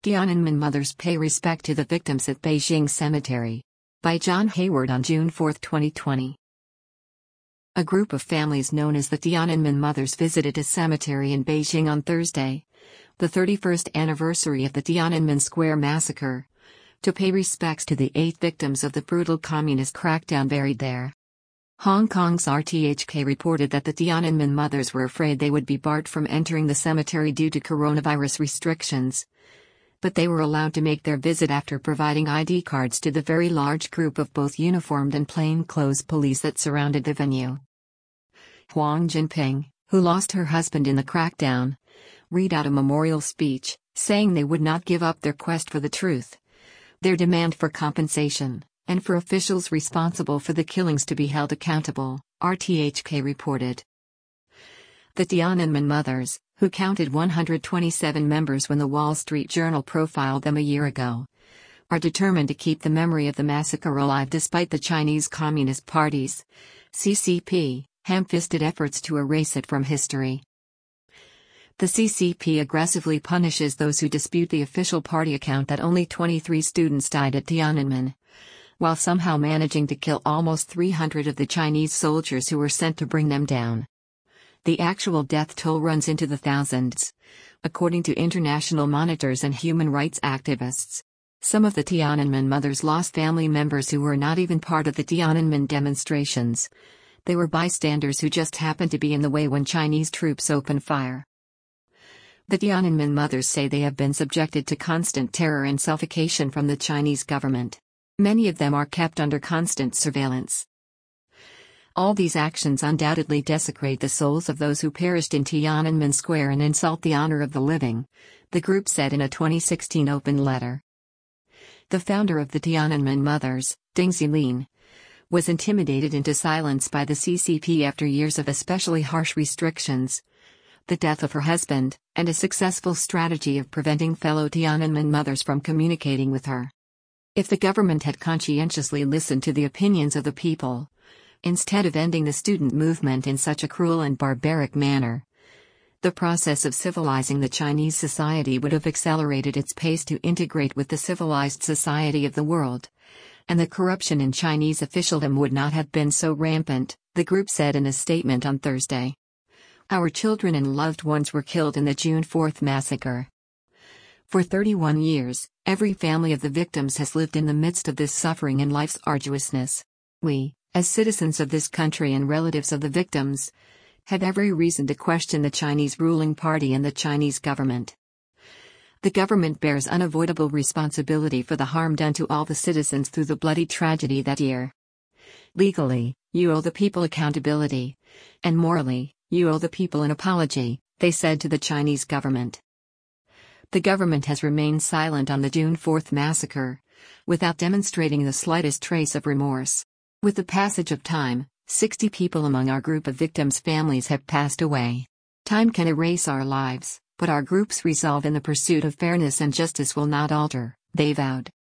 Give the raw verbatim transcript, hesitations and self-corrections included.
Tiananmen mothers pay respect to the victims at Beijing Cemetery. By John Hayward on June fourth, twenty twenty. A group of families known as the Tiananmen Mothers visited a cemetery in Beijing on Thursday, the thirty-first anniversary of the Tiananmen Square massacre, to pay respects to the eight victims of the brutal communist crackdown buried there. Hong Kong's R T H K reported that the Tiananmen mothers were afraid they would be barred from entering the cemetery due to coronavirus restrictions, but they were allowed to make their visit after providing I D cards to the very large group of both uniformed and plainclothes police that surrounded the venue. Huang Jinping, who lost her husband in the crackdown, read out a memorial speech, saying they would not give up their quest for the truth, their demand for compensation, and for officials responsible for the killings to be held accountable, R T H K reported. The Tiananmen mothers, who counted one hundred twenty-seven members when the Wall Street Journal profiled them a year ago, are determined to keep the memory of the massacre alive despite the Chinese Communist Party's, C C P, ham-fisted efforts to erase it from history. The C C P aggressively punishes those who dispute the official party account that only twenty-three students died at Tiananmen, while somehow managing to kill almost three hundred of the Chinese soldiers who were sent to bring them down. The actual death toll runs into the thousands, according to international monitors and human rights activists. Some of the Tiananmen mothers lost family members who were not even part of the Tiananmen demonstrations. They were bystanders who just happened to be in the way when Chinese troops opened fire. The Tiananmen mothers say they have been subjected to constant terror and suffocation from the Chinese government. Many of them are kept under constant surveillance. All these actions undoubtedly desecrate the souls of those who perished in Tiananmen Square and insult the honor of the living, the group said in a twenty sixteen open letter. The founder of the Tiananmen Mothers, Deng Xilin, was intimidated into silence by the C C P after years of especially harsh restrictions, the death of her husband, and a successful strategy of preventing fellow Tiananmen mothers from communicating with her. If the government had conscientiously listened to the opinions of the people, instead of ending the student movement in such a cruel and barbaric manner, the process of civilizing the Chinese society would have accelerated its pace to integrate with the civilized society of the world, and the corruption in Chinese officialdom would not have been so rampant, the group said in a statement on Thursday. Our children and loved ones were killed in the June fourth massacre. For thirty-one years, every family of the victims has lived in the midst of this suffering and life's arduousness. We, as citizens of this country and relatives of the victims, have every reason to question the Chinese ruling party and the Chinese government. The government bears unavoidable responsibility for the harm done to all the citizens through the bloody tragedy that year. Legally, you owe the people accountability, and morally, you owe the people an apology, they said to the Chinese government. The government has remained silent on the June fourth massacre, without demonstrating the slightest trace of remorse. With the passage of time, sixty people among our group of victims' families have passed away. Time can erase our lives, but our group's resolve in the pursuit of fairness and justice will not alter, they vowed.